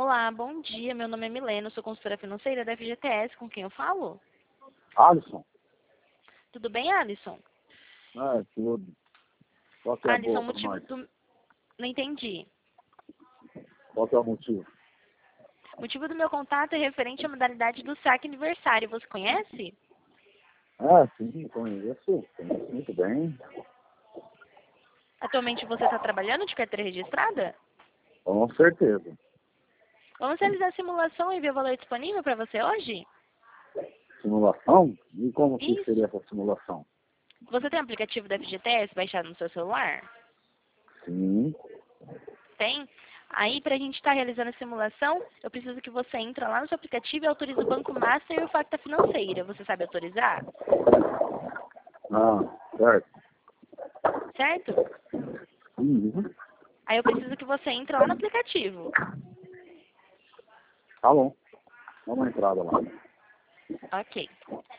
Olá, bom dia. Meu nome é Milena, sou consultora financeira da FGTS. Com quem eu falo? Alisson? Tudo bem, Alisson? Tudo. Qual que é a Alisson, boa o pra motivo nós? do... Não entendi. Qual que é o motivo? O motivo do meu contato é referente à modalidade do saque aniversário. Você conhece? Sim, conheço muito bem. Atualmente você está trabalhando de carteira registrada? Com certeza. Vamos realizar a simulação e ver o valor disponível para você hoje? Simulação? E como que Isso. seria essa simulação? Você tem o aplicativo da FGTS baixado no seu celular? Sim. Tem? Aí, para a gente estar realizando a simulação, eu preciso que você entre lá no seu aplicativo e autorize o Banco Master e o Facta Financeira. Você sabe autorizar? Certo. Certo? Uhum. Aí eu preciso que você entre lá no aplicativo. Tá bom. Dá uma entrada lá. Ok.